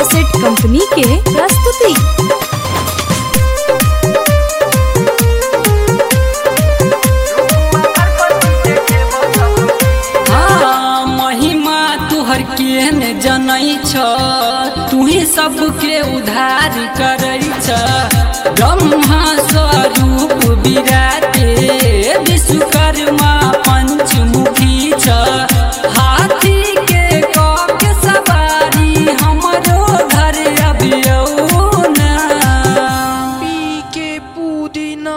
Cassette company के प्रस्तुति। महिमा तुहर के ने जनई छ, तू ही सबके उद्धार करै छ। ब्रह्मा स्वरूप विराटे विश्वकर्मा पंचमुखी छ। हाथी के कक सवारी हमरो घर अबियौ ना। पी के पुदीना।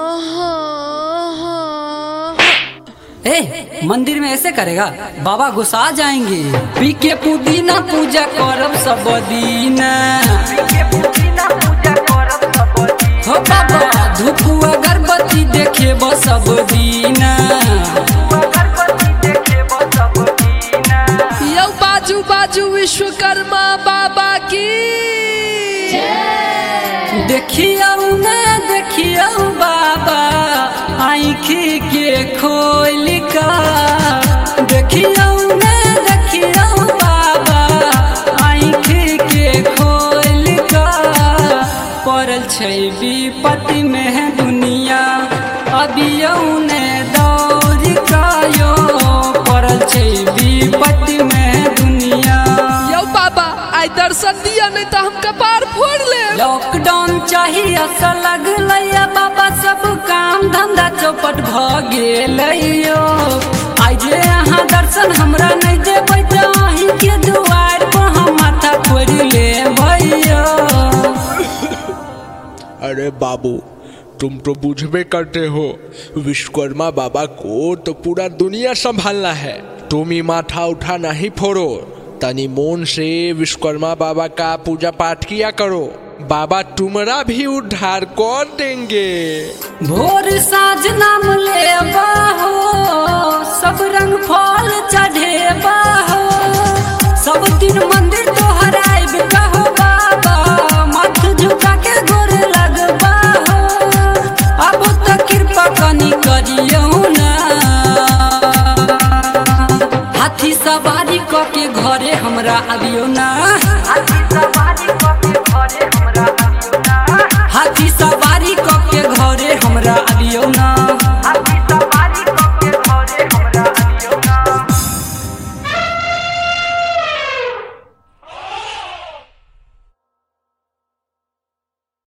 मंदिर में ऐसे करेगा, बाबा गुस्सा जाएंगे। पी के पुदीना पूजा करब सब दिन। हो बाबा धूप अगरबत्ती देखे सब दिन। यौ बाजू बाजू विश्वकर्मा बाबा की। देखियो न देखियो बाबा आँखी के खोल का। देखियो न देखियो बाबा आँखी के खोल का। पड़ल छै विपत्ति में दुनिया अबियौ ने दौड़ कायो। पड़ल छै विपत्ति में दुनिया। यौ बाबा आई दर्शन दिया नहीं तो हम कपार फोड़ ले। लॉकडाउन चाहिए ऐसा लगलैया बाबा, सब काम धंधा चौपट भ गेलैयो। आई जे अहाँ दर्शन हमरा नहीं देबै त अहीं के दुआर पर हम माथा फोड़ लेबैयो। अरे बाबू तुम तो बुझबे करते हो, विश्वकर्मा बाबा को तो पूरा दुनिया संभालना है। तुम ही माथा उठा नहीं फोड़ो, तनी मन से विश्वकर्मा बाबा का पूजा पाठ किया करो। बाबा तुम्हारा भी उद्धार कर देंगे। भोर साँझ नाम लेबा हो, सब रंग फल चढ़ेबा हो। सब दिन मंदिर तोहर आइब कहो बाबा, मत झुका के गोर लगबा हो। अब तो कृपा कनी करियौ ना। हाथी सवारी क के घरे हमरा आबियो ना।